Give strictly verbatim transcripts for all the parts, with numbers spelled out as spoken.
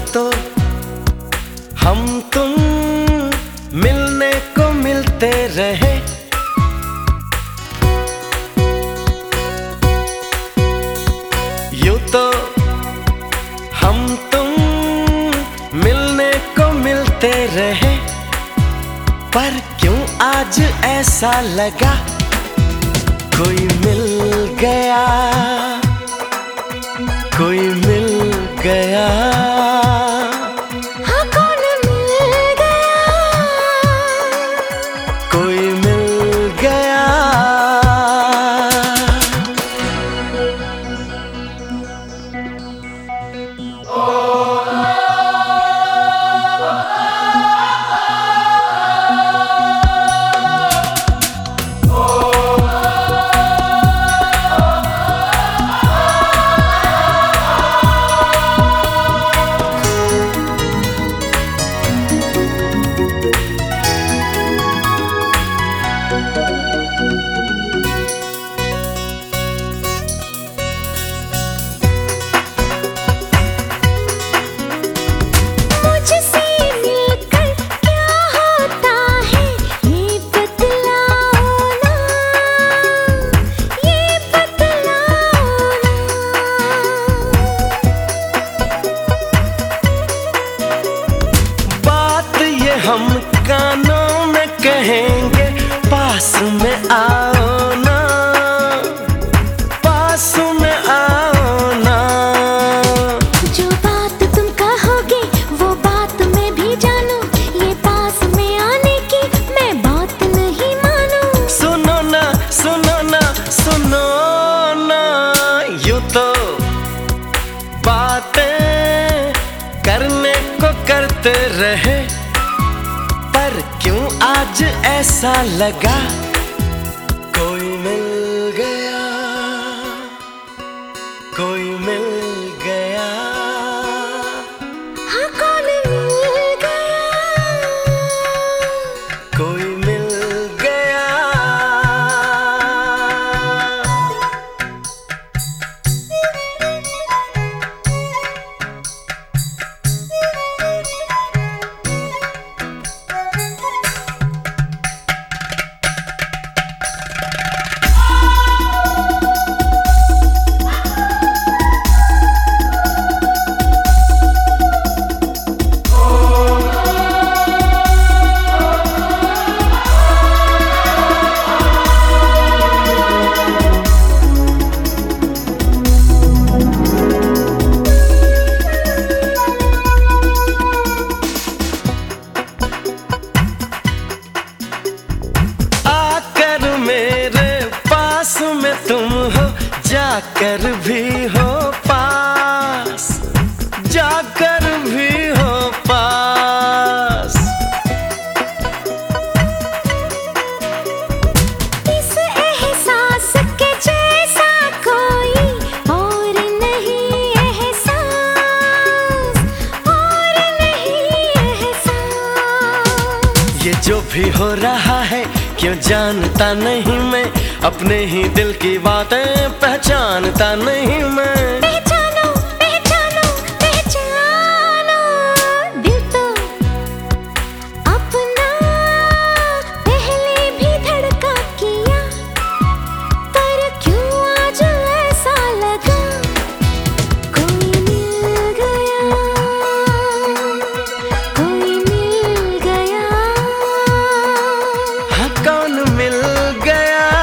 तो हम तुम मिलने को मिलते रहे, यूं तो हम तुम मिलने को मिलते रहे, पर क्यों आज ऐसा लगा कोई मिल गया, कोई मिल गया। हाँ, कौन मिल गया, कोई मिल गया। हम कानों में कहेंगे पास में आओ ना, पास में आओ ना। जो बात तुम कहोगे वो बात मैं भी जानूं, ये पास में आने की मैं बात नहीं मानूं। सुनो ना सुनो ना सुनो ना, यूं तो बातें करने को करते रहे, पर क्यों आज ऐसा लगा कोई मिल गया, कोई मिल गया। हाँ, कौन मिल गया, कोई मिल गया। में तुम हो जाकर भी हो पास, जाकर भी हो पास। इस एहसास के जैसा कोई और नहीं एहसास, और नहीं एहसास। ये जो भी हो रहा है क्यों जानता नहीं मैं, अपने ही दिल की बातें पहचानता नहीं मैं। पहचानो पहचानो पहचानो, दिल तो अपना पहले भी धड़का किया, पर क्यों आज ऐसा लगा कोई मिल गया, कोई मिल गया। हाँ, कौन मिल गया,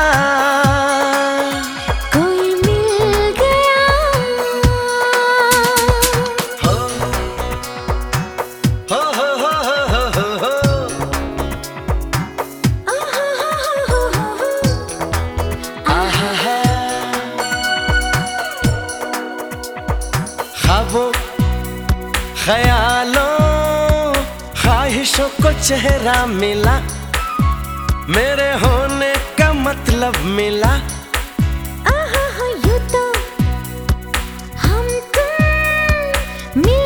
ख्वाबों ख्यालों ख्वाहिशों को चेहरा मिला, मेरे होने का मतलब मिला। आहा, यूं तो हम तुम मिल